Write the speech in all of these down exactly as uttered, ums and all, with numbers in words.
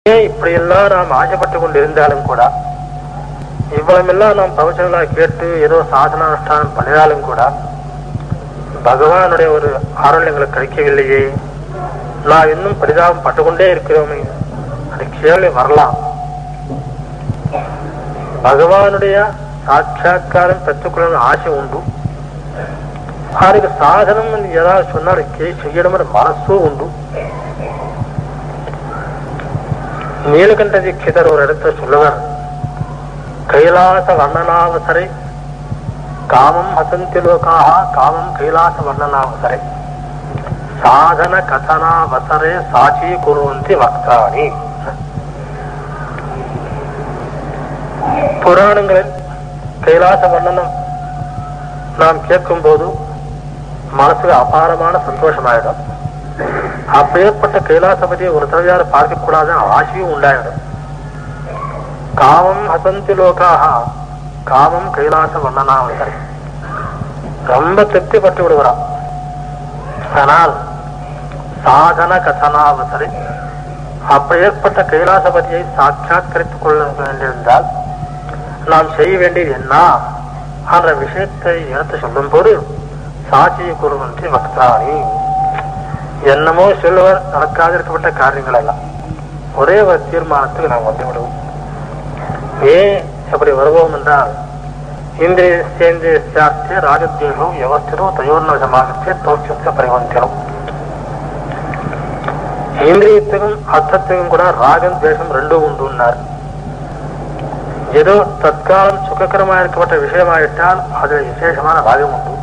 ஏன் இப்படி எல்லாம் நாம் ஆசைப்பட்டு கொண்டு இருந்தாலும் கூட, இவ்வளவெல்லாம் நாம் பிரவச்சனங்களா கேட்டு ஏதோ சாதனானுஷ்டானம் பண்ணினாலும் கூட பகவானுடைய ஒரு ஆரோல் எங்களுக்கு கிடைக்கவில்லையே, நான் இன்னும் பரிதாபம் பட்டுக்கொண்டே இருக்கிறோமே, அது கேள்வி வரலாம். பகவானுடைய சாட்சா்காரம் பெற்றுக்கொள்ள ஆசை உண்டு, அதுக்கு சாதனம் ஏதாவது சொன்னால் செய்யணும் மனசும் உண்டு. நீலகண்ட தீட்சிதர் ஒரு இடத்துல சொல்லுவார், கைலாச வர்ணனாவசரை காமம் ஹசந்தி லோகாஹ காமம் கைலாச வர்ணனாவசரை சாதன கதனாவசரே சாட்சி குருவந்தி வக்தானி. புராணங்களில் கைலாச வர்ணனம் நாம் கேட்கும் போது மனசுக்கு அபாரமான சந்தோஷமாயிடும். அப்பேற்பட்ட கைலாசபதியை ஒரு தடவையார பார்க்க கூடாத ஆசையும் உண்டாயிடும். காமம் ஹசந்தி லோகாஹ காமம் கைலாச வர்ணனாவசரை ரொம்ப திருப்தி பட்டு விடுகிறான். ஆனால் சாதன கதனாவசரை அப்பேற்பட்ட கைலாசபதியை சாட்சாத்கரித்துக் கொள்ள வேண்டியிருந்தால் நாம் செய்ய வேண்டியது என்ன என்ற விஷயத்தை எடுத்து சொல்லும் போது சாட்சியை குருவந்தி வக்தானி, என்னமோ சொல்லுவர் நடக்காது இருக்கப்பட்ட காரியங்கள் எல்லாம் ஒரே ஒரு தீர்மானத்துக்கு நாம் வந்து விடுவோம். ஏன் எப்படி வருவோம் என்றால், இந்திரிய சேந்திரிய ராஜத்வேஷம் வியவஸ்திரோ தயோர்ணவசமாக தோற்றத்தை பரிவந்திரும். இந்திரியத்துக்கும் அர்த்தத்துக்கும் கூட ராகம் துவேஷம் ரெண்டும் உண்டுன்னார். ஏதோ தற்காலம் சுககரமாக இருக்கப்பட்ட விஷயமாயிட்டால் அதில் விசேஷமான ராகம் உண்டு.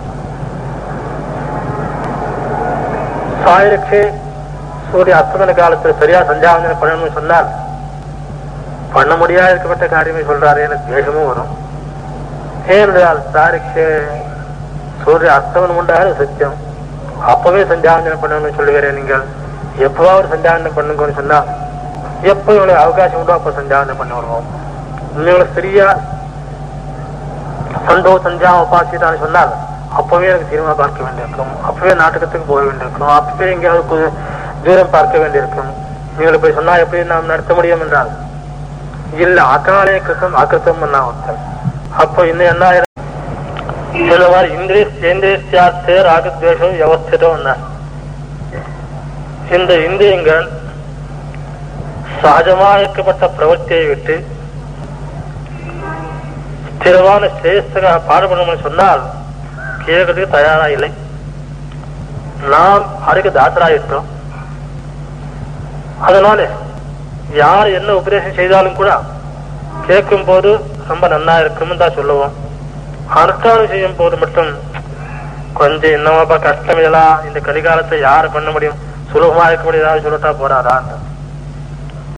சாயிரட்சே சூரிய அஸ்தமன காலத்தில் சரியா சஞ்சாவந்தனை பண்ணணும்னு சொன்னால் பண்ண முடியாது இருக்கப்பட்ட காரியமே சொல்றாரு, எனக்கு துவேஷமும் வரும். ஏனென்றால் சாரிக்ஷே சூரிய அஸ்தமனம் உண்டாக சத்தியம், அப்பவே சஞ்சாவந்தனை பண்ணணும்னு சொல்லுவேன். நீங்கள் எப்பவாவது சஞ்சாவந்தனை பண்ணுங்கன்னு சொன்னா எப்போ இவங்களுக்கு அவகாசம் உண்டோ அப்போ சஞ்சாவந்தனை பண்ணி வருவோம். உங்களுக்கு சரியா சண்டோ சஞ்சா உபாசிதான்னு சொன்னால் அப்பவே எனக்கு சினிமா பார்க்க வேண்டியிருக்கும், அப்பவே நாடகத்துக்கு போக வேண்டியிருக்கும், அப்பவே எங்கேயாவது தூரம் பார்க்க வேண்டியிருக்கும். நீங்களை போய் சொன்னா எப்படி நாம் நடத்த முடியும் என்றால், இல்ல அகாலே கிருத்தம் அகிருத்தம் ஒருத்தர். அப்போ இன்னும் என்ன சொல்லுவார், இந்திரிய சேந்திரியார்த்தே ராகத்வேஷம் வியவஸ்திதம். இந்த இந்திரியங்கள் சகஜமாக இருக்கப்பட்ட பிரவர்த்தியை விட்டு ஸ்திரமான ஸ்ரேஷ்டமாக பாடுபடணும்னு சொன்னால் கேட்கறதுக்கு தயாரா இல்லை. நாம் அதுக்கு தாசராயிட்டோம். அதனால யார் என்ன உபதேசம் செய்தாலும் கூட கேட்கும் போது ரொம்ப நன்னா இருக்குன்னு தான் சொல்லுவோம். அனுஷ்டானம் செய்யும் போது மட்டும் கொஞ்சம் என்னமாப்பா கஷ்டம் இதெல்லாம் இந்த கலிகாலத்தை யாரு பண்ண முடியும், சுலபமா இருக்க முடியாது சொல்லட்டா போறாதான்.